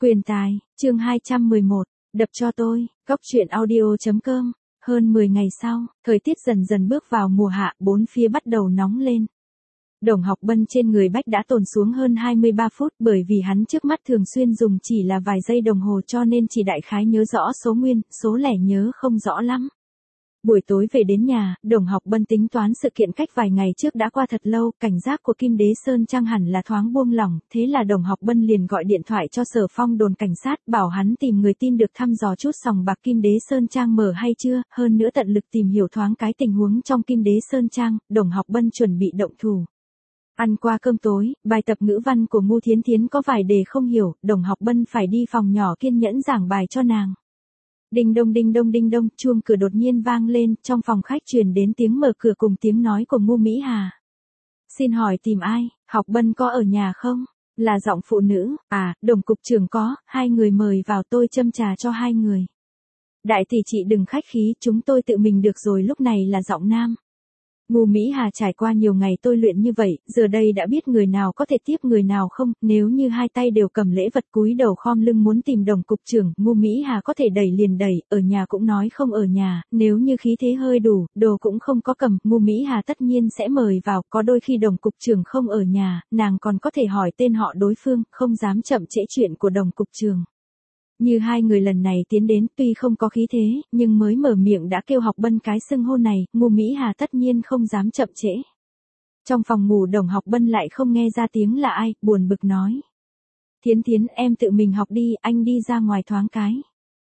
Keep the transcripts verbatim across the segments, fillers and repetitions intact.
Quyền tài, chương hai trăm mười một, đập cho tôi, cóc truyện audio chấm com. Hơn mười ngày sau, thời tiết dần dần bước vào mùa hạ, bốn phía bắt đầu nóng lên. Đồng Học Bân trên người Bách đã tồn xuống hơn hai mươi ba phút, bởi vì hắn trước mắt thường xuyên dùng chỉ là vài giây đồng hồ cho nên chỉ đại khái nhớ rõ số nguyên, số lẻ nhớ không rõ lắm. Buổi tối về đến nhà, Đồng Học Bân tính toán sự kiện cách vài ngày trước đã qua thật lâu, cảnh giác của Kim Đế Sơn Trang hẳn là thoáng buông lỏng, thế là Đồng Học Bân liền gọi điện thoại cho Sở Phong đồn cảnh sát, bảo hắn tìm người tin được thăm dò chút sòng bạc Kim Đế Sơn Trang mở hay chưa, hơn nữa tận lực tìm hiểu thoáng cái tình huống trong Kim Đế Sơn Trang. Đồng Học Bân chuẩn bị động thủ. Ăn qua cơm tối, bài tập ngữ văn của Ngu Thiến Thiến có vài đề không hiểu, Đồng Học Bân phải đi phòng nhỏ kiên nhẫn giảng bài cho nàng. Đinh đông đinh đông đinh đông, chuông cửa đột nhiên vang lên, trong phòng khách truyền đến tiếng mở cửa cùng tiếng nói của Ngu Mỹ Hà. Xin hỏi tìm ai, Học Bân có ở nhà không? Là giọng phụ nữ. À, Đồng cục trưởng có, hai người mời vào, tôi châm trà cho hai người. Đại tỷ chị đừng khách khí, chúng tôi tự mình được rồi. Lúc này là giọng nam. Ngu Mỹ Hà trải qua nhiều ngày tôi luyện như vậy, giờ đây đã biết người nào có thể tiếp người nào không, nếu như hai tay đều cầm lễ vật cúi đầu khom lưng muốn tìm Đồng cục trưởng, Ngu Mỹ Hà có thể đẩy liền đẩy, ở nhà cũng nói không ở nhà, nếu như khí thế hơi đủ, đồ cũng không có cầm, Ngu Mỹ Hà tất nhiên sẽ mời vào, có đôi khi Đồng cục trưởng không ở nhà, nàng còn có thể hỏi tên họ đối phương, không dám chậm trễ chuyện của Đồng cục trưởng. Như hai người lần này tiến đến tuy không có khí thế, nhưng mới mở miệng đã kêu Học Bân cái xưng hô này, Ngu Mỹ Hà tất nhiên không dám chậm trễ. Trong phòng ngủ Đồng Học Bân lại không nghe ra tiếng là ai, buồn bực nói. Thiến Thiến em tự mình học đi, anh đi ra ngoài thoáng cái.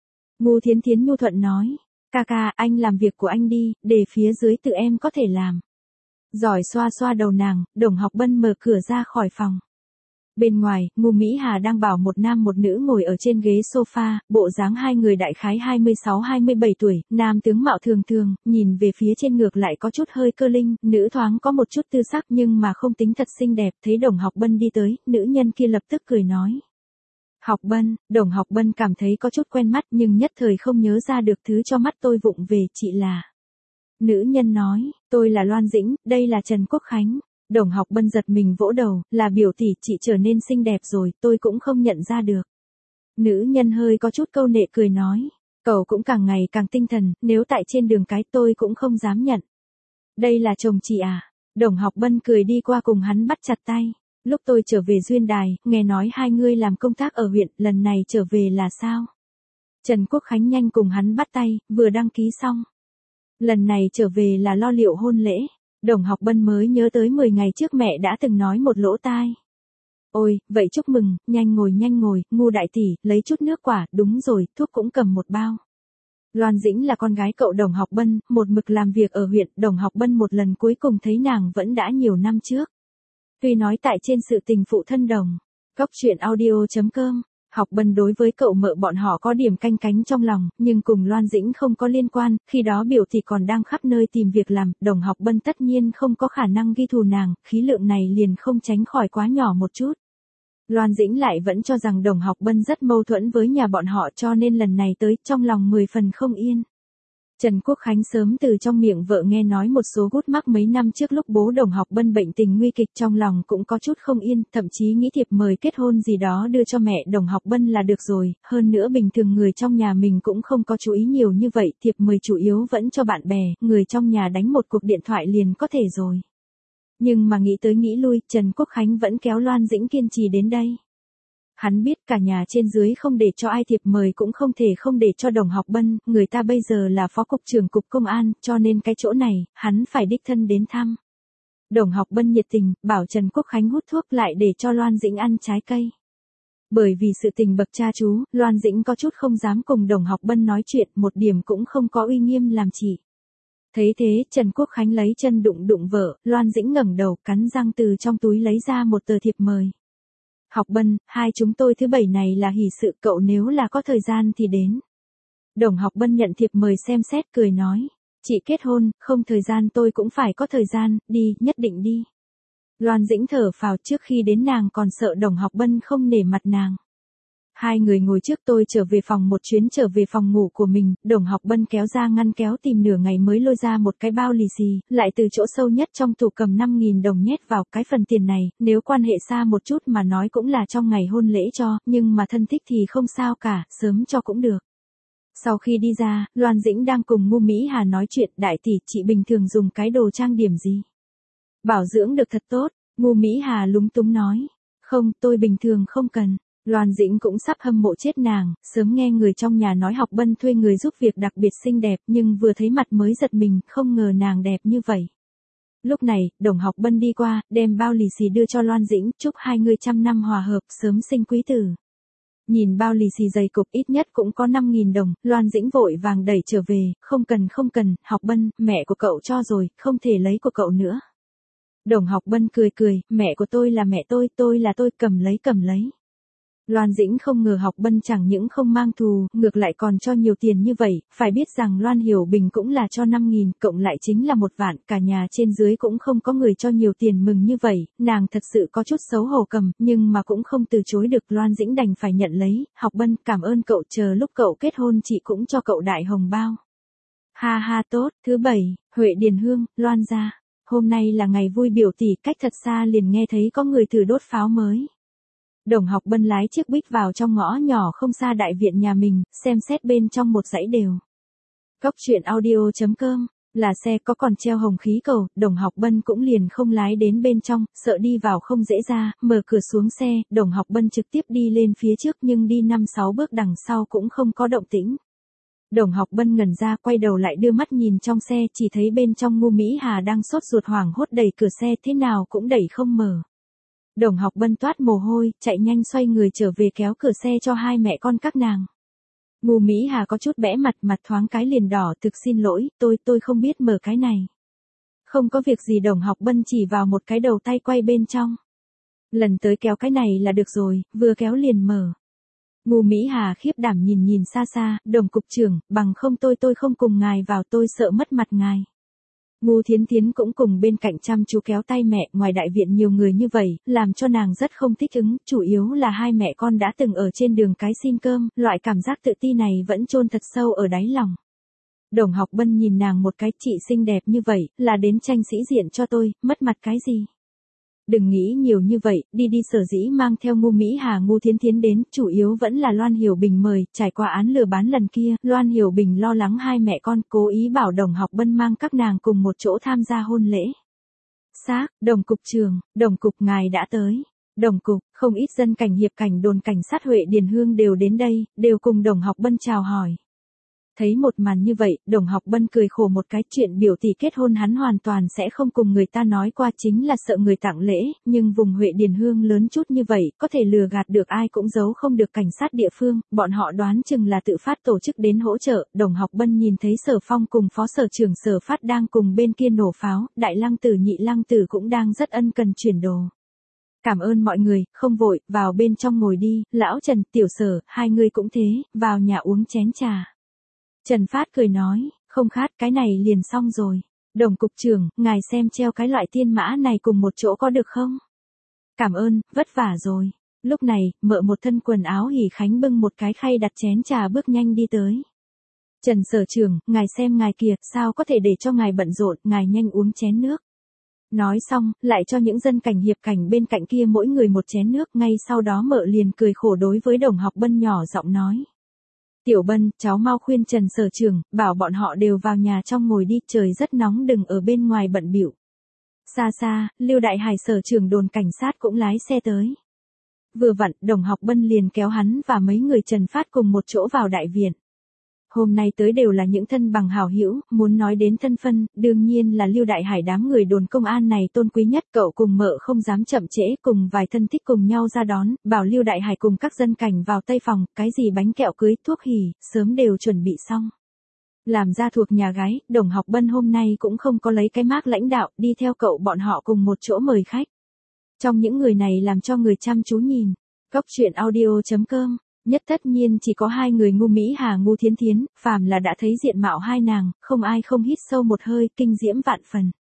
Ngu Thiến Thiến nhu thuận nói. Ca ca, anh làm việc của anh đi, để phía dưới tự em có thể làm. Giỏi xoa xoa đầu nàng, Đồng Học Bân mở cửa ra khỏi phòng. Bên ngoài, Ngu Mỹ Hà đang bảo một nam một nữ ngồi ở trên ghế sofa, bộ dáng hai người đại khái hai mươi sáu hai mươi bảy tuổi, nam tướng mạo thường thường, nhìn về phía trên ngược lại có chút hơi cơ linh, nữ thoáng có một chút tư sắc nhưng mà không tính thật xinh đẹp, thấy Đồng Học Bân đi tới, nữ nhân kia lập tức cười nói. Học Bân, Đồng Học Bân cảm thấy có chút quen mắt nhưng nhất thời không nhớ ra được thứ cho mắt tôi vụng về, chị là. Nữ nhân nói, tôi là Loan Dĩnh, đây là Trần Quốc Khánh. Đồng Học Bân giật mình vỗ đầu, là biểu tỷ, chị trở nên xinh đẹp rồi, tôi cũng không nhận ra được. Nữ nhân hơi có chút câu nệ cười nói, cậu cũng càng ngày càng tinh thần, nếu tại trên đường cái tôi cũng không dám nhận. Đây là chồng chị à? Đồng Học Bân cười đi qua cùng hắn bắt chặt tay. Lúc tôi trở về Duyên Đài, nghe nói hai người làm công tác ở huyện, lần này trở về là sao? Trần Quốc Khánh nhanh cùng hắn bắt tay, vừa đăng ký xong. Lần này trở về là lo liệu hôn lễ. Đồng Học Bân mới nhớ tới mười ngày trước mẹ đã từng nói một lỗ tai. Ôi, vậy chúc mừng, nhanh ngồi nhanh ngồi, Ngu đại tỷ, lấy chút nước quả, đúng rồi, thuốc cũng cầm một bao. Loan Dĩnh là con gái cậu Đồng Học Bân, một mực làm việc ở huyện, Đồng Học Bân một lần cuối cùng thấy nàng vẫn đã nhiều năm trước. Tuy nói tại trên sự tình phụ thân Đồng, cóc truyện audio chấm com. Học Bân đối với cậu mợ bọn họ có điểm canh cánh trong lòng, nhưng cùng Loan Dĩnh không có liên quan, khi đó biểu thì còn đang khắp nơi tìm việc làm, Đồng Học Bân tất nhiên không có khả năng ghi thù nàng, khí lượng này liền không tránh khỏi quá nhỏ một chút. Loan Dĩnh lại vẫn cho rằng Đồng Học Bân rất mâu thuẫn với nhà bọn họ cho nên lần này tới, trong lòng mười phần không yên. Trần Quốc Khánh sớm từ trong miệng vợ nghe nói một số gút mắc mấy năm trước lúc bố Đồng Học Bân bệnh tình nguy kịch, trong lòng cũng có chút không yên, thậm chí nghĩ thiệp mời kết hôn gì đó đưa cho mẹ Đồng Học Bân là được rồi, hơn nữa bình thường người trong nhà mình cũng không có chú ý nhiều như vậy, thiệp mời chủ yếu vẫn cho bạn bè, người trong nhà đánh một cuộc điện thoại liền có thể rồi. Nhưng mà nghĩ tới nghĩ lui, Trần Quốc Khánh vẫn kéo Loan Dĩnh kiên trì đến đây. Hắn biết cả nhà trên dưới không để cho ai thiệp mời cũng không thể không để cho Đồng Học Bân, người ta bây giờ là phó cục trưởng cục công an, cho nên cái chỗ này, hắn phải đích thân đến thăm. Đồng Học Bân nhiệt tình, bảo Trần Quốc Khánh hút thuốc lại để cho Loan Dĩnh ăn trái cây. Bởi vì sự tình bậc cha chú, Loan Dĩnh có chút không dám cùng Đồng Học Bân nói chuyện, một điểm cũng không có uy nghiêm làm chỉ. Thấy thế, Trần Quốc Khánh lấy chân đụng đụng vợ, Loan Dĩnh ngẩng đầu, cắn răng từ trong túi lấy ra một tờ thiệp mời. Học Bân, hai chúng tôi thứ bảy này là hỷ sự, cậu nếu là có thời gian thì đến. Đồng Học Bân nhận thiệp mời xem xét cười nói. Chị kết hôn, không thời gian tôi cũng phải có thời gian, đi, nhất định đi. Loan Dĩnh thở phào, trước khi đến nàng còn sợ Đồng Học Bân không nể mặt nàng. Hai người ngồi trước, tôi trở về phòng một chuyến trở về phòng ngủ của mình, Đồng Học Bân kéo ra ngăn kéo tìm nửa ngày mới lôi ra một cái bao lì xì, lại từ chỗ sâu nhất trong tủ cầm năm nghìn đồng nhét vào. Cái phần tiền này, nếu quan hệ xa một chút mà nói cũng là trong ngày hôn lễ cho, nhưng mà thân thích thì không sao cả, sớm cho cũng được. Sau khi đi ra, Loan Dĩnh đang cùng Ngô Mỹ Hà nói chuyện, đại tỷ, chị bình thường dùng cái đồ trang điểm gì? Bảo dưỡng được thật tốt, Ngô Mỹ Hà lúng túng nói. Không, tôi bình thường không cần. Loan Dĩnh cũng sắp hâm mộ chết nàng, sớm nghe người trong nhà nói Học Bân thuê người giúp việc đặc biệt xinh đẹp, nhưng vừa thấy mặt mới giật mình, không ngờ nàng đẹp như vậy. Lúc này, Đồng Học Bân đi qua, đem bao lì xì đưa cho Loan Dĩnh, chúc hai người trăm năm hòa hợp, sớm sinh quý tử. Nhìn bao lì xì dày cục ít nhất cũng có năm nghìn đồng, Loan Dĩnh vội vàng đẩy trở về, không cần không cần, Học Bân, mẹ của cậu cho rồi, không thể lấy của cậu nữa. Đồng Học Bân cười cười, mẹ của tôi là mẹ tôi, tôi là tôi, cầm lấy cầm lấy. Loan Dĩnh không ngờ Học Bân chẳng những không mang thù, ngược lại còn cho nhiều tiền như vậy, phải biết rằng Loan Hiểu Bình cũng là cho năm nghìn, cộng lại chính là một vạn, cả nhà trên dưới cũng không có người cho nhiều tiền mừng như vậy, nàng thật sự có chút xấu hổ cầm, nhưng mà cũng không từ chối được, Loan Dĩnh đành phải nhận lấy. Học Bân, cảm ơn cậu, chờ lúc cậu kết hôn chị cũng cho cậu đại hồng bao. Ha ha tốt. Thứ bảy, Huệ Điền Hương, Loan gia. Hôm nay là ngày vui biểu tỷ, cách thật xa liền nghe thấy có người thử đốt pháo mới. Đồng Học Bân lái chiếc Buýt vào trong ngõ nhỏ không xa đại viện nhà mình, xem xét bên trong một dãy đều. Cóc truyện audio chấm com, là xe có còn treo hồng khí cầu, Đồng Học Bân cũng liền không lái đến bên trong, sợ đi vào không dễ ra, mở cửa xuống xe, Đồng Học Bân trực tiếp đi lên phía trước nhưng đi năm sáu bước đằng sau cũng không có động tĩnh. Đồng Học Bân ngẩn ra, quay đầu lại đưa mắt nhìn trong xe, chỉ thấy bên trong Ngô Mỹ Hà đang sốt ruột hoảng hốt đẩy cửa xe, thế nào cũng đẩy không mở. Đồng Học Bân toát mồ hôi, chạy nhanh xoay người trở về kéo cửa xe cho hai mẹ con các nàng. Ngô Mỹ Hà có chút bẽ mặt, mặt thoáng cái liền đỏ, thực xin lỗi, tôi, tôi không biết mở cái này. Không có việc gì, Đồng Học Bân chỉ vào một cái đầu tay quay bên trong. Lần tới kéo cái này là được rồi, vừa kéo liền mở. Ngô Mỹ Hà khiếp đảm nhìn nhìn xa xa, Đồng cục trưởng, bằng không tôi tôi không cùng ngài vào, tôi sợ mất mặt ngài. Ngô Thiến Thiến cũng cùng bên cạnh chăm chú kéo tay mẹ, ngoài đại viện nhiều người như vậy, làm cho nàng rất không thích ứng, chủ yếu là hai mẹ con đã từng ở trên đường cái xin cơm, loại cảm giác tự ti này vẫn chôn thật sâu ở đáy lòng. Đồng Học Bân nhìn nàng một cái, chị xinh đẹp như vậy, là đến tranh sĩ diện cho tôi, mất mặt cái gì? Đừng nghĩ nhiều như vậy, đi đi. Sở dĩ mang theo Ngô Mỹ Hà Ngô Thiến Thiến đến, chủ yếu vẫn là Loan Hiểu Bình mời, trải qua án lừa bán lần kia, Loan Hiểu Bình lo lắng hai mẹ con, cố ý bảo Đồng Học Bân mang các nàng cùng một chỗ tham gia hôn lễ. Xác, Đồng cục trưởng, Đồng cục ngài đã tới. Đồng cục, không ít dân cảnh hiệp cảnh đồn cảnh sát Huệ Điền Hương đều đến đây, đều cùng Đồng Học Bân chào hỏi. Thấy một màn như vậy, Đồng Học Bân cười khổ một cái, chuyện biểu tỷ kết hôn hắn hoàn toàn sẽ không cùng người ta nói qua, chính là sợ người tặng lễ, nhưng vùng Huệ Điền Hương lớn chút như vậy, có thể lừa gạt được ai cũng giấu không được cảnh sát địa phương, bọn họ đoán chừng là tự phát tổ chức đến hỗ trợ. Đồng Học Bân nhìn thấy Sở Phong cùng phó sở trưởng Sở Phát đang cùng bên kia nổ pháo, Đại Lăng Tử Nhị Lăng Tử cũng đang rất ân cần chuyển đồ. Cảm ơn mọi người, không vội, vào bên trong ngồi đi, lão Trần, Tiểu Sở, hai người cũng thế, vào nhà uống chén trà. Trần Phát cười nói, không khát, cái này liền xong rồi. Đồng cục trưởng, ngài xem treo cái loại tiên mã này cùng một chỗ có được không? Cảm ơn, vất vả rồi. Lúc này, mợ một thân quần áo hỉ khánh bưng một cái khay đặt chén trà bước nhanh đi tới. Trần sở trưởng, ngài xem ngài kìa, sao có thể để cho ngài bận rộn, ngài nhanh uống chén nước. Nói xong, lại cho những dân cảnh hiệp cảnh bên cạnh kia mỗi người một chén nước, ngay sau đó mợ liền cười khổ đối với Đồng Học Bân nhỏ giọng nói. Tiểu Bân, cháu mau khuyên Trần sở trưởng, bảo bọn họ đều vào nhà trong ngồi đi, trời rất nóng, đừng ở bên ngoài bận bịu. Xa xa, Lưu Đại Hải sở trưởng đồn cảnh sát cũng lái xe tới. Vừa vặn, Đồng Học Bân liền kéo hắn và mấy người Trần Phát cùng một chỗ vào đại viện. Hôm nay tới đều là những thân bằng hảo hữu, muốn nói đến thân phân, đương nhiên là Lưu Đại Hải đám người đồn công an này tôn quý nhất, cậu cùng mợ không dám chậm trễ, cùng vài thân thích cùng nhau ra đón, bảo Lưu Đại Hải cùng các dân cảnh vào tây phòng, cái gì bánh kẹo cưới, thuốc hỉ, sớm đều chuẩn bị xong. Làm ra thuộc nhà gái, Đồng Học Bân hôm nay cũng không có lấy cái mác lãnh đạo, đi theo cậu bọn họ cùng một chỗ mời khách. Trong những người này làm cho người chăm chú nhìn, cóc truyện audio chấm com. Nhất tất nhiên chỉ có hai người Ngô Mỹ Hà Ngô Thiến Thiến, phàm là đã thấy diện mạo hai nàng, không ai không hít sâu một hơi, kinh diễm vạn phần.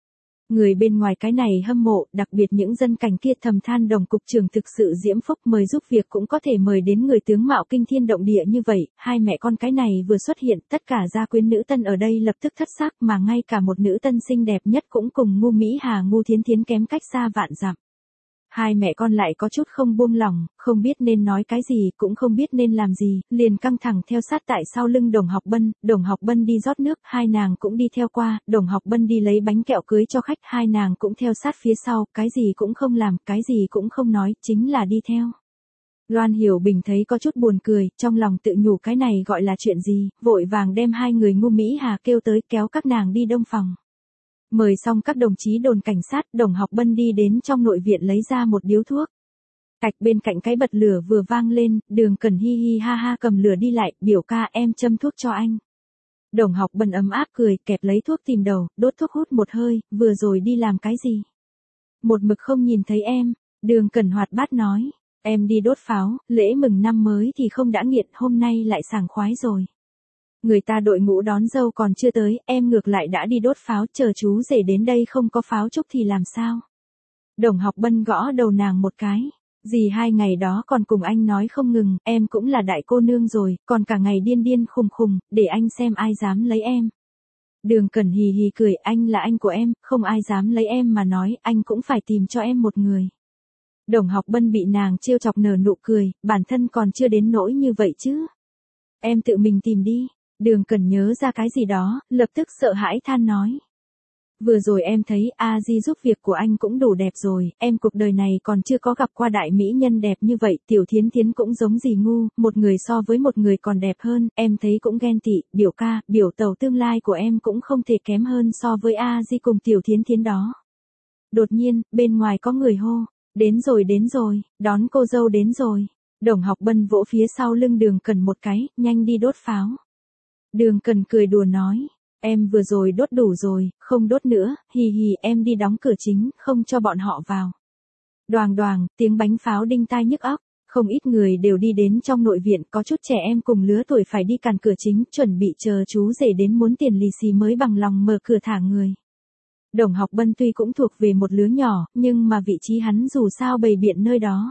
Người bên ngoài cái này hâm mộ, đặc biệt những dân cảnh kia thầm than Đồng cục trưởng thực sự diễm phúc, mời giúp việc cũng có thể mời đến người tướng mạo kinh thiên động địa như vậy. Hai mẹ con cái này vừa xuất hiện, tất cả gia quyến nữ tân ở đây lập tức thất sắc, mà ngay cả một nữ tân xinh đẹp nhất cũng cùng Ngu Mỹ Hà Ngu Thiến Thiến kém cách xa vạn dặm. Hai mẹ con lại có chút không buông lỏng, không biết nên nói cái gì, cũng không biết nên làm gì, liền căng thẳng theo sát tại sau lưng Đồng Học Bân. Đồng Học Bân đi rót nước, hai nàng cũng đi theo qua. Đồng Học Bân đi lấy bánh kẹo cưới cho khách, hai nàng cũng theo sát phía sau, cái gì cũng không làm, cái gì cũng không nói, chính là đi theo. Loan Hiểu Bình thấy có chút buồn cười, trong lòng tự nhủ cái này gọi là chuyện gì, vội vàng đem hai người Ngu Mỹ Hà kêu tới, kéo các nàng đi đông phòng. Mời xong các đồng chí đồn cảnh sát, Đồng Học Bân đi đến trong nội viện lấy ra một điếu thuốc. Cạch bên cạnh cái bật lửa vừa vang lên, Đường Cần hi hi ha ha cầm lửa đi lại, biểu ca em châm thuốc cho anh. Đồng Học Bân ấm áp cười, kẹp lấy thuốc tìm đầu, đốt thuốc hút một hơi, vừa rồi đi làm cái gì? Một mực không nhìn thấy em, Đường Cần hoạt bát nói, em đi đốt pháo, lễ mừng năm mới thì không đã nghiện, hôm nay lại sảng khoái rồi. Người ta đội ngũ đón dâu còn chưa tới, em ngược lại đã đi đốt pháo, chờ chú rể đến đây không có pháo chúc thì làm sao? Đồng Học Bân gõ đầu nàng một cái, dì hai ngày đó còn cùng anh nói không ngừng, em cũng là đại cô nương rồi, còn cả ngày điên điên khùng khùng, để anh xem ai dám lấy em. Đường Cần hì hì cười, anh là anh của em, không ai dám lấy em mà nói, anh cũng phải tìm cho em một người. Đồng Học Bân bị nàng trêu chọc nở nụ cười, bản thân còn chưa đến nỗi như vậy chứ. Em tự mình tìm đi. Đường Cần nhớ ra cái gì đó, lập tức sợ hãi than nói. Vừa rồi em thấy A Di giúp việc của anh cũng đủ đẹp rồi, em cuộc đời này còn chưa có gặp qua đại mỹ nhân đẹp như vậy, Tiểu Thiến Thiến cũng giống dì Ngu, một người so với một người còn đẹp hơn, em thấy cũng ghen tị, biểu ca, biểu tàu tương lai của em cũng không thể kém hơn so với A Di cùng Tiểu Thiến Thiến đó. Đột nhiên, bên ngoài có người hô, đến rồi đến rồi, đón cô dâu đến rồi. Đồng Học Bân vỗ phía sau lưng Đường Cần một cái, nhanh đi đốt pháo. Đường Cần cười đùa nói, em vừa rồi đốt đủ rồi, không đốt nữa, hì hì em đi đóng cửa chính, không cho bọn họ vào. Đoàng đoàng, tiếng bánh pháo đinh tai nhức óc, không ít người đều đi đến trong nội viện, có chút trẻ em cùng lứa tuổi phải đi cản cửa chính, chuẩn bị chờ chú rể đến muốn tiền lì xì mới bằng lòng mở cửa thả người. Đồng Học Bân tuy cũng thuộc về một lứa nhỏ, nhưng mà vị trí hắn dù sao bày biện nơi đó.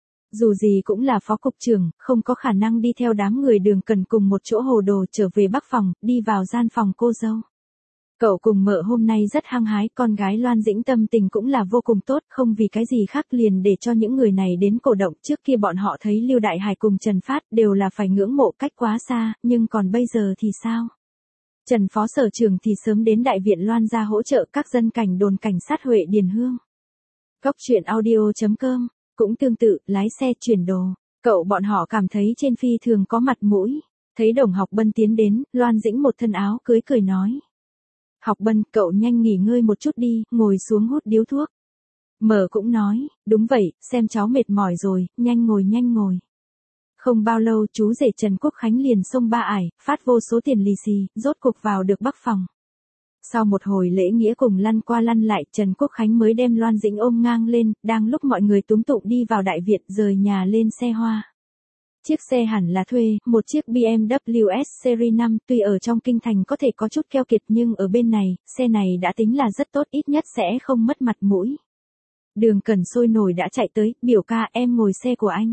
Dù gì cũng là phó cục trưởng, không có khả năng đi theo đám người Đường Cần cùng một chỗ hồ đồ trở về Bắc phòng, đi vào gian phòng cô dâu. Cậu cùng mợ hôm nay rất hăng hái, con gái Loan Dĩnh tâm tình cũng là vô cùng tốt, không vì cái gì khác liền để cho những người này đến cổ động. Trước kia bọn họ thấy Lưu Đại Hải cùng Trần Phát đều là phải ngưỡng mộ cách quá xa, nhưng còn bây giờ thì sao? Trần Phó Sở Trưởng thì sớm đến Đại viện Loan ra hỗ trợ các dân cảnh đồn cảnh sát Huệ Điền Hương. Góc truyện audio chấm com. Cũng tương tự, lái xe chuyển đồ, cậu bọn họ cảm thấy trên phi thường có mặt mũi. Thấy Đồng Học Bân tiến đến, Loan Dĩnh một thân áo cưới cười nói. Học Bân, cậu nhanh nghỉ ngơi một chút đi, ngồi xuống hút điếu thuốc. Mở cũng nói, đúng vậy, xem cháu mệt mỏi rồi, nhanh ngồi nhanh ngồi. Không bao lâu chú rể Trần Quốc Khánh liền xông ba ải, phát vô số tiền lì xì, rốt cục vào được Bắc phòng. Sau một hồi lễ nghĩa cùng lăn qua lăn lại, Trần Quốc Khánh mới đem Loan Dĩnh ôm ngang lên, đang lúc mọi người túm tụng đi vào đại viện rời nhà lên xe hoa. Chiếc xe hẳn là thuê, một chiếc B M W S Series năm, tuy ở trong kinh thành có thể có chút keo kiệt nhưng ở bên này, xe này đã tính là rất tốt, ít nhất sẽ không mất mặt mũi. Đường Cần sôi nổi đã chạy tới, biểu ca em ngồi xe của anh.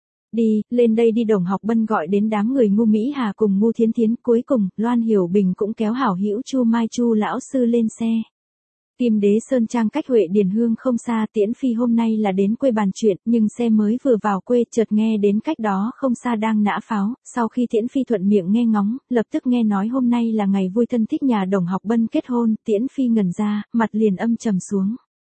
Đi, lên đây đi. Đồng Học Bân gọi đến đám người Ngu Mỹ Hà cùng Ngu Thiến Thiến, cuối cùng, Loan Hiểu Bình cũng kéo hảo hữu Chu Mai Chu lão sư lên xe. Kim Đế Sơn Trang cách Huệ Điền Hương không xa, Tiễn Phi hôm nay là đến quê bàn chuyện, nhưng xe mới vừa vào quê chợt nghe đến cách đó không xa đang nã pháo, sau khi Tiễn Phi thuận miệng nghe ngóng, lập tức nghe nói hôm nay là ngày vui thân thích nhà Đồng Học Bân kết hôn, Tiễn Phi ngẩn ra, mặt liền âm trầm xuống.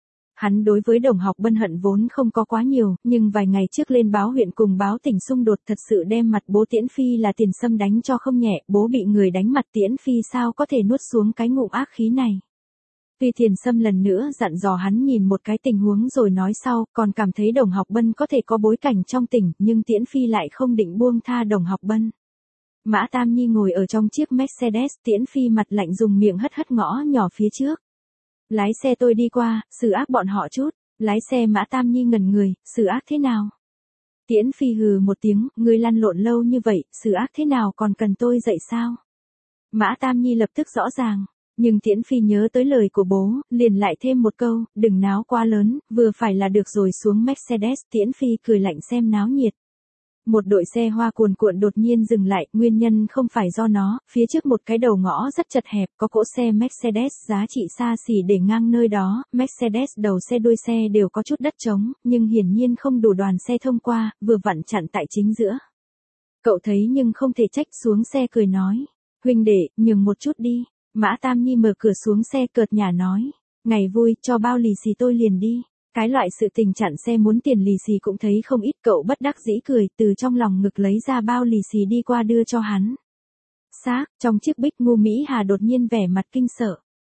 Hắn đối với Đồng Học Bân hận vốn không có quá nhiều, nhưng vài ngày trước lên báo huyện cùng báo tỉnh xung đột thật sự đem mặt bố Tiễn Phi là Tiền Sâm đánh cho không nhẹ, bố bị người đánh mặt Tiễn Phi sao có thể nuốt xuống cái ngụm ác khí này. Tuy Tiền Sâm lần nữa dặn dò hắn nhìn một cái tình huống rồi nói sau, còn cảm thấy Đồng Học Bân có thể có bối cảnh trong tỉnh, nhưng Tiễn Phi lại không định buông tha Đồng Học Bân. Mã Tam Nhi ngồi ở trong chiếc Mercedes, Tiễn Phi mặt lạnh dùng miệng hất hất ngõ nhỏ phía trước. Lái xe tôi đi qua, xử ác bọn họ chút. Lái xe Mã Tam Nhi ngẩn người, xử ác thế nào? Tiễn Phi hừ một tiếng, ngươi lăn lộn lâu như vậy, xử ác thế nào còn cần tôi dạy sao? Mã Tam Nhi lập tức rõ ràng. Nhưng Tiễn Phi nhớ tới lời của bố, liền lại thêm một câu, đừng náo quá lớn, vừa phải là được rồi. Xuống Mercedes, Tiễn Phi cười lạnh xem náo nhiệt. Một đội xe hoa cuồn cuộn đột nhiên dừng lại, nguyên nhân không phải do nó, phía trước một cái đầu ngõ rất chật hẹp, có cỗ xe Mercedes giá trị xa xỉ để ngang nơi đó, Mercedes đầu xe đuôi xe đều có chút đất trống, nhưng hiển nhiên không đủ đoàn xe thông qua, vừa vặn chặn tại chính giữa. Cậu thấy nhưng không thể trách, xuống xe cười nói, huynh đệ, nhường một chút đi. Mã Tam Nhi mở cửa xuống xe cợt nhả nói, ngày vui, cho bao lì xì tôi liền đi. Cái loại sự tình chặn xe muốn tiền lì xì cũng thấy không ít, cậu bất đắc dĩ cười, từ trong lòng ngực lấy ra bao lì xì đi qua đưa cho hắn. Xác, trong chiếc Bích Ngu Mỹ Hà đột nhiên vẻ mặt kinh sợ.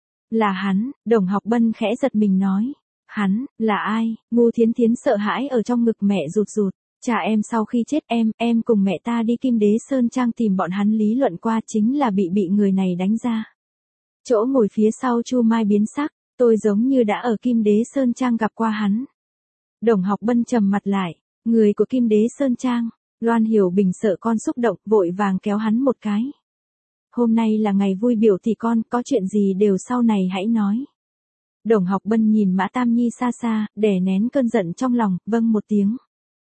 Là hắn, Đồng Học Bân khẽ giật mình nói. Hắn, là ai? Ngu Thiến Thiến sợ hãi ở trong ngực mẹ rụt rụt. Cha em sau khi chết em, em cùng mẹ ta đi Kim Đế Sơn Trang tìm bọn hắn lý luận qua, chính là bị bị người này đánh ra. Chỗ ngồi phía sau Chu Mai biến sắc. Tôi giống như đã ở Kim Đế Sơn Trang gặp qua hắn. Đồng Học Bân trầm mặt lại, người của Kim Đế Sơn Trang. Loan Hiểu Bình sợ con xúc động, vội vàng kéo hắn một cái. Hôm nay là ngày vui biểu thì con, có chuyện gì đều sau này hãy nói. Đồng Học Bân nhìn Mã Tam Nhi xa xa, đè nén cơn giận trong lòng, vâng một tiếng.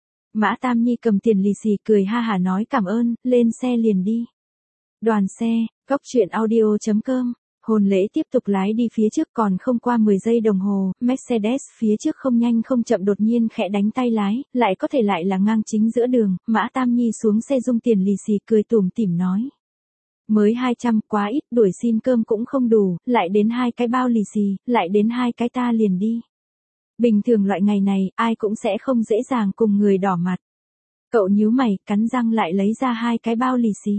Mã Tam Nhi cầm tiền lì xì cười ha hả nói cảm ơn, lên xe liền đi. Đoàn xe, cốc truyện audio chấm com. Hôn lễ tiếp tục lái đi phía trước, còn không qua mười giây đồng hồ, Mercedes phía trước không nhanh không chậm đột nhiên khẽ đánh tay lái, lại có thể lại là ngang chính giữa đường. Mã Tam Nhi xuống xe dung tiền lì xì cười tủm tỉm nói. Mới hai trăm, quá ít, đuổi xin cơm cũng không đủ, lại đến hai cái bao lì xì, lại đến hai cái ta liền đi. Bình thường loại ngày này, ai cũng sẽ không dễ dàng cùng người đỏ mặt. Cậu nhíu mày, cắn răng lại lấy ra hai cái bao lì xì.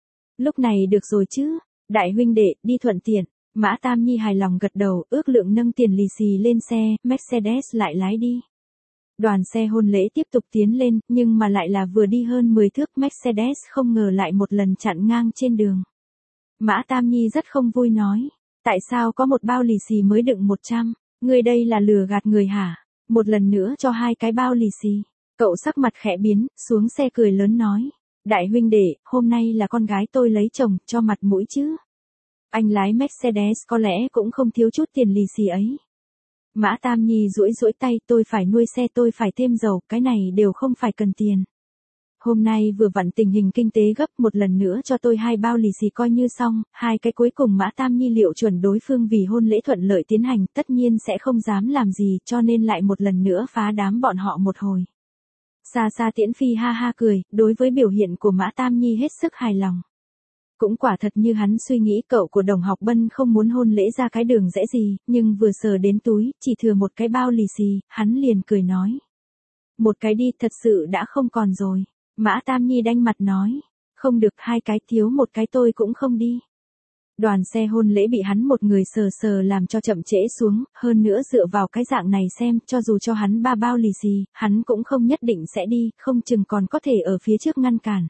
Lúc này được rồi chứ? Đại huynh đệ, đi thuận tiện. Mã Tam Nhi hài lòng gật đầu, ước lượng nâng tiền lì xì lên xe, Mercedes lại lái đi. Đoàn xe hôn lễ tiếp tục tiến lên, nhưng mà lại là vừa đi hơn mười thước, Mercedes không ngờ lại một lần chặn ngang trên đường. Mã Tam Nhi rất không vui nói, tại sao có một bao lì xì mới đựng một trăm, người đây là lừa gạt người hả? Một lần nữa cho hai cái bao lì xì. Cậu sắc mặt khẽ biến, xuống xe cười lớn nói. Đại huynh đệ, hôm nay là con gái tôi lấy chồng, cho mặt mũi chứ. Anh lái Mercedes có lẽ cũng không thiếu chút tiền lì xì ấy. Mã Tam Nhi duỗi duỗi tay, tôi phải nuôi xe, tôi phải thêm dầu, cái này đều không phải cần tiền. Hôm nay vừa vặn tình hình kinh tế gấp, một lần nữa cho tôi hai bao lì xì coi như xong, hai cái cuối cùng Mã Tam Nhi liệu chuẩn đối phương vì hôn lễ thuận lợi tiến hành, tất nhiên sẽ không dám làm gì, cho nên lại một lần nữa phá đám bọn họ một hồi. Xa xa Tiễn Phi ha ha cười, đối với biểu hiện của Mã Tam Nhi hết sức hài lòng. Cũng quả thật như hắn suy nghĩ, cậu của Đồng Học Bân không muốn hôn lễ ra cái đường rẽ gì, nhưng vừa sờ đến túi, chỉ thừa một cái bao lì xì, hắn liền cười nói. Một cái đi, thật sự đã không còn rồi. Mã Tam Nhi đanh mặt nói, không được, hai cái thiếu một cái tôi cũng không đi. Đoàn xe hôn lễ bị hắn một người sờ sờ làm cho chậm trễ xuống, hơn nữa dựa vào cái dạng này xem, cho dù cho hắn ba bao lì xì, hắn cũng không nhất định sẽ đi, không chừng còn có thể ở phía trước ngăn cản.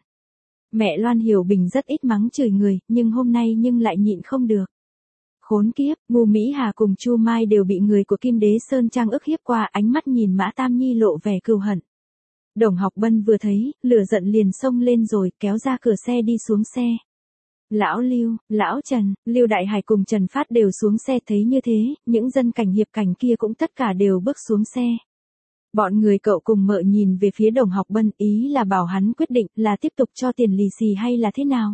Mẹ Loan Hiểu Bình rất ít mắng chửi người, nhưng hôm nay nhưng lại nhịn không được. Khốn kiếp, Ngu Mỹ Hà cùng Chu Mai đều bị người của Kim Đế Sơn Trang ức hiếp qua, ánh mắt nhìn Mã Tam Nhi lộ vẻ cừu hận. Đồng Học Bân vừa thấy, lửa giận liền xông lên rồi, kéo ra cửa xe đi xuống xe. Lão Lưu, Lão Trần, Lưu Đại Hải cùng Trần Phát đều xuống xe, thấy như thế, những dân cảnh hiệp cảnh kia cũng tất cả đều bước xuống xe. Bọn người cậu cùng mợ nhìn về phía Đồng Học Bân, ý là bảo hắn quyết định là tiếp tục cho tiền lì xì hay là thế nào.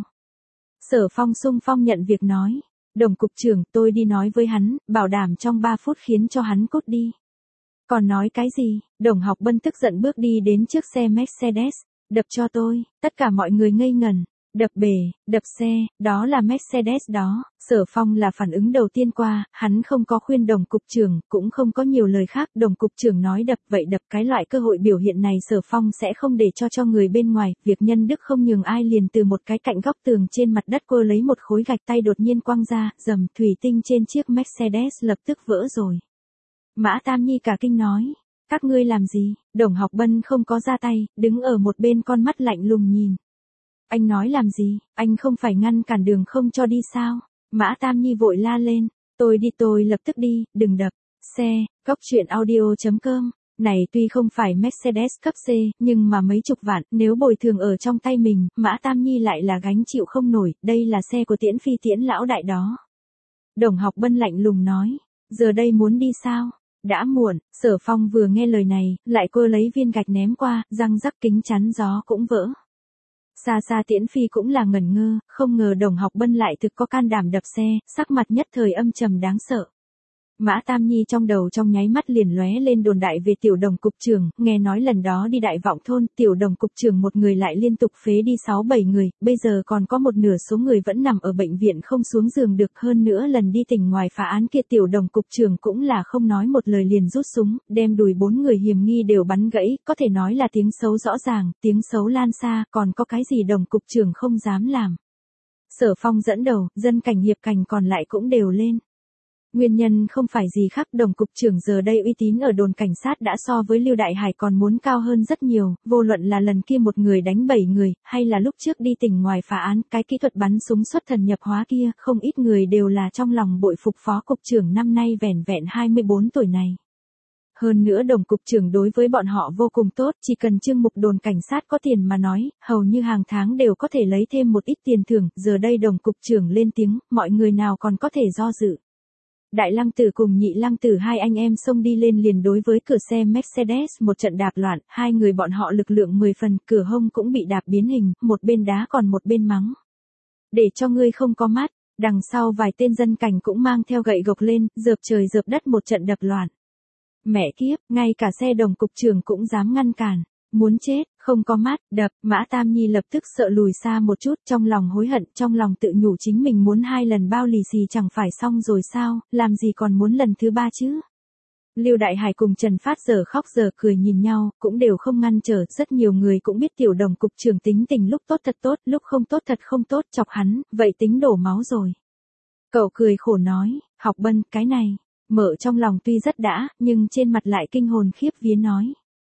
Sở Phong xung phong nhận việc nói, Đồng cục trưởng, tôi đi nói với hắn, bảo đảm trong ba phút khiến cho hắn cút đi. Còn nói cái gì? Đồng Học Bân tức giận bước đi đến trước xe Mercedes, đập cho tôi, tất cả mọi người ngây ngẩn. Đập bể, đập xe, đó là Mercedes đó. Sở Phong là phản ứng đầu tiên qua, hắn không có khuyên Đồng cục trưởng, cũng không có nhiều lời khác. Đồng cục trưởng nói đập vậy đập, cái loại cơ hội biểu hiện này Sở Phong sẽ không để cho cho người bên ngoài. Việc nhân đức không nhường ai, liền từ một cái cạnh góc tường trên mặt đất cô lấy một khối gạch, tay đột nhiên quăng ra, dầm, thủy tinh trên chiếc Mercedes lập tức vỡ rồi. Mã Tam Nhi cả kinh nói, các ngươi làm gì? Đồng Học Bân không có ra tay, đứng ở một bên con mắt lạnh lùng nhìn. Anh nói làm gì, anh không phải ngăn cản đường không cho đi sao? Mã Tam Nhi vội la lên, tôi đi tôi lập tức đi, đừng đập. Xe, cốc truyện audio chấm com, này tuy không phải Mercedes cấp C, nhưng mà mấy chục vạn, nếu bồi thường ở trong tay mình, Mã Tam Nhi lại là gánh chịu không nổi, đây là xe của Tiễn Phi Tiễn lão đại đó. Đồng Học Bân lạnh lùng nói, giờ đây muốn đi sao? Đã muộn. Sở Phong vừa nghe lời này, lại cô lấy viên gạch ném qua, răng rắc kính chắn gió cũng vỡ. Xa xa Tiễn Phi cũng là ngẩn ngơ, không ngờ Đồng Học Bân lại thực có can đảm đập xe, sắc mặt nhất thời âm trầm đáng sợ. Mã Tam Nhi trong đầu trong nháy mắt liền lóe lên đồn đại về tiểu Đồng cục trưởng, nghe nói lần đó đi Đại Vọng thôn, tiểu Đồng cục trưởng một người lại liên tục phế đi sáu bảy người, bây giờ còn có một nửa số người vẫn nằm ở bệnh viện không xuống giường được, hơn nữa lần đi tỉnh ngoài phá án kia tiểu Đồng cục trưởng cũng là không nói một lời liền rút súng, đem đùi bốn người hiểm nghi đều bắn gãy, có thể nói là tiếng xấu rõ ràng, tiếng xấu lan xa, còn có cái gì Đồng cục trưởng không dám làm. Sở Phong dẫn đầu, dân cảnh hiệp cảnh còn lại cũng đều lên. Nguyên nhân không phải gì khác, Đồng cục trưởng giờ đây uy tín ở đồn cảnh sát đã so với Lưu Đại Hải còn muốn cao hơn rất nhiều, vô luận là lần kia một người đánh bảy người, hay là lúc trước đi tỉnh ngoài phá án, cái kỹ thuật bắn súng xuất thần nhập hóa kia, không ít người đều là trong lòng bội phục phó cục trưởng năm nay vẻn vẹn hai mươi bốn tuổi này. Hơn nữa Đồng cục trưởng đối với bọn họ vô cùng tốt, chỉ cần chương mục đồn cảnh sát có tiền mà nói, hầu như hàng tháng đều có thể lấy thêm một ít tiền thưởng, giờ đây Đồng cục trưởng lên tiếng, mọi người nào còn có thể do dự. Đại Lăng Tử cùng Nhị Lăng Tử hai anh em xông đi lên liền đối với cửa xe Mercedes một trận đạp loạn, hai người bọn họ lực lượng mười phần, cửa hông cũng bị đạp biến hình, một bên đá còn một bên mắng. Để cho ngươi không có mắt, đằng sau vài tên dân cảnh cũng mang theo gậy gộc lên, dợp trời dợp đất một trận đập loạn. Mẹ kiếp, ngay cả xe Đồng cục trưởng cũng dám ngăn cản. Muốn chết, không có mắt, đập, Mã Tam Nhi lập tức sợ lùi xa một chút, trong lòng hối hận, trong lòng tự nhủ chính mình muốn hai lần bao lì xì chẳng phải xong rồi sao, làm gì còn muốn lần thứ ba chứ. Lưu Đại Hải cùng Trần Phát giờ khóc giờ cười nhìn nhau, cũng đều không ngăn trở, rất nhiều người cũng biết tiểu Đồng cục trưởng tính tình lúc tốt thật tốt, lúc không tốt thật không tốt, chọc hắn, vậy tính đổ máu rồi. Cậu cười khổ nói, Học Bân, cái này, mở trong lòng tuy rất đã, nhưng trên mặt lại kinh hồn khiếp vía nói.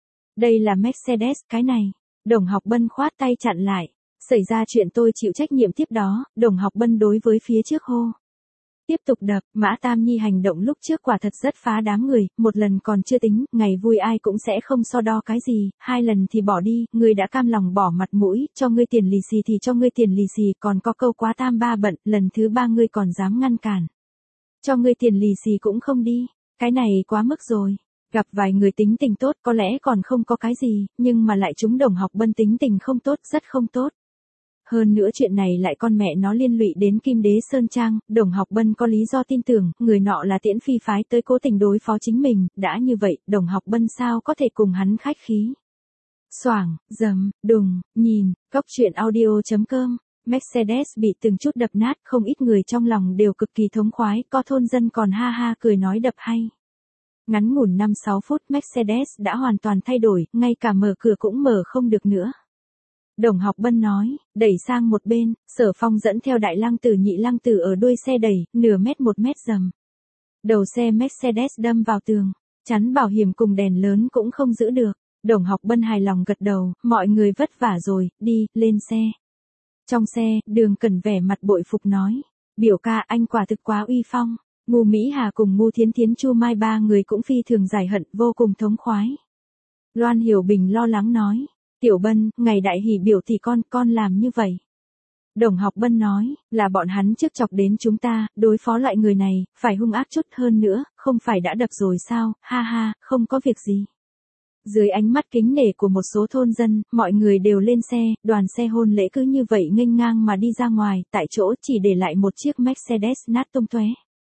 Đây là Mercedes, cái này. Đồng Học Bân khoát tay chặn lại. Xảy ra chuyện tôi chịu trách nhiệm tiếp đó, Đồng Học Bân đối với phía trước hô. Tiếp tục đập, Mã Tam Nhi hành động lúc trước quả thật rất phá đám người, một lần còn chưa tính, ngày vui ai cũng sẽ không so đo cái gì, hai lần thì bỏ đi, ngươi đã cam lòng bỏ mặt mũi, cho ngươi tiền lì xì thì cho ngươi tiền lì xì, còn có câu quá tam ba bận, lần thứ ba ngươi còn dám ngăn cản. Cho ngươi tiền lì xì cũng không đi, cái này quá mức rồi. Gặp vài người tính tình tốt có lẽ còn không có cái gì, nhưng mà lại chúng Đồng Học Bân tính tình không tốt, rất không tốt. Hơn nữa chuyện này lại con mẹ nó liên lụy đến Kim Đế Sơn Trang, Đồng Học Bân có lý do tin tưởng, người nọ là Tiễn Phi phái tới cố tình đối phó chính mình, đã như vậy, Đồng Học Bân sao có thể cùng hắn khách khí. Xoảng, dầm, đùng, nhìn, góc truyện audio chấm com. Mercedes bị từng chút đập nát, không ít người trong lòng đều cực kỳ thống khoái, có thôn dân còn ha ha cười nói đập hay. Ngắn ngủn năm sáu phút Mercedes đã hoàn toàn thay đổi, ngay cả mở cửa cũng mở không được nữa. Đồng Học Bân nói, đẩy sang một bên, Sở Phong dẫn theo Đại Lăng Tử Nhị Lăng Tử ở đuôi xe đẩy, nửa mét một mét dầm. Đầu xe Mercedes đâm vào tường, chắn bảo hiểm cùng đèn lớn cũng không giữ được. Đồng Học Bân hài lòng gật đầu, mọi người vất vả rồi, đi, lên xe. Trong xe, Đường Cẩn vẻ mặt bội phục nói, biểu ca anh quả thực quá uy phong. Ngô Mỹ Hà cùng Ngô Thiến Thiến Chu Mai ba người cũng phi thường giải hận, vô cùng thống khoái. Loan Hiểu Bình lo lắng nói, Tiểu Bân, ngày đại hỷ biểu thì con, con làm như vậy. Đồng Học Bân nói, là bọn hắn trước chọc đến chúng ta, đối phó loại người này, phải hung ác chút hơn nữa, không phải đã đập rồi sao, ha ha, không có việc gì. Dưới ánh mắt kính nể của một số thôn dân, mọi người đều lên xe, đoàn xe hôn lễ cứ như vậy nghênh ngang mà đi ra ngoài, tại chỗ chỉ để lại một chiếc Mercedes nát tung tóe.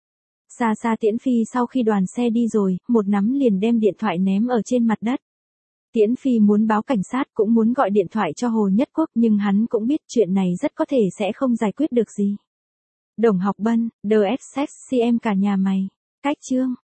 Xa xa Tiễn Phi sau khi đoàn xe đi rồi, một nắm liền đem điện thoại ném ở trên mặt đất. Tiễn Phi muốn báo cảnh sát cũng muốn gọi điện thoại cho Hồ Nhất Quốc nhưng hắn cũng biết chuyện này rất có thể sẽ không giải quyết được gì. Đồng Học Bân, The Essex xê em cả nhà mày. Cách chương.